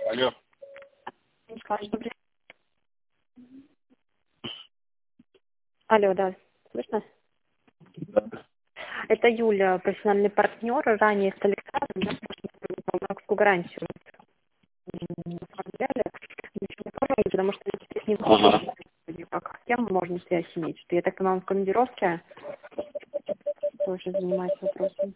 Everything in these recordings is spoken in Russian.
Алло. Алло, да, слышно? Это Юля, профессиональный партнер. Ранее с Александром банковскую гарантию оформляли. Ничего не помню, потому что с ним как с кем можно связь иметь. Что я так понимаю, в командировке тоже занимаюсь вопросом.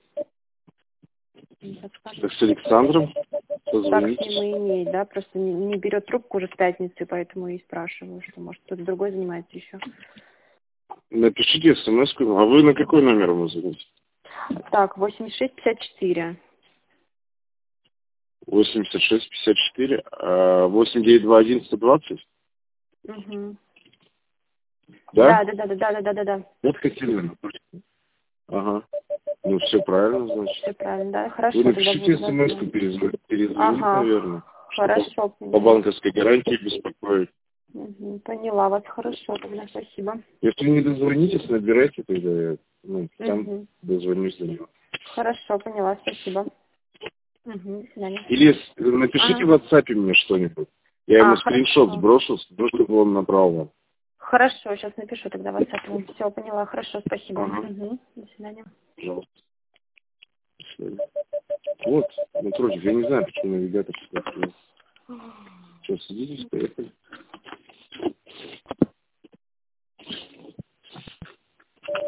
Так с Александром Так позвоните. с ним и иметь, да? Просто не берет трубку уже с пятницы, поэтому и спрашиваю, что может кто-то другой занимается еще. Напишите смс-ку. А вы на какой номер вы звоните? Так, 8654. 8654, 8921 120? Угу. Да? Да. Вот хотели. Ага. Ну, все правильно, значит. Все правильно, да? Хорошо, Вы тогда напишите буду смс-ку, знать. перезвонить, Ага, наверное. хорошо, По поняла. банковской гарантии беспокоить. Угу, поняла вас, хорошо, тогда спасибо. Если не дозвонитесь, набирайте тогда. Я, там Угу. дозвонюсь до него. Хорошо, поняла, спасибо. Угу, до свидания. Или напишите в WhatsApp мне что-нибудь. Я ему скриншот Хорошо. сброшу, чтобы он набрал вам. Хорошо, сейчас напишу тогда в WhatsApp. Все, поняла, хорошо, спасибо. Ага. Угу, до свидания. Пожалуйста. До свидания. Вот, напротив, я не знаю, почему навигатор сюда. Что, садитесь, поехали.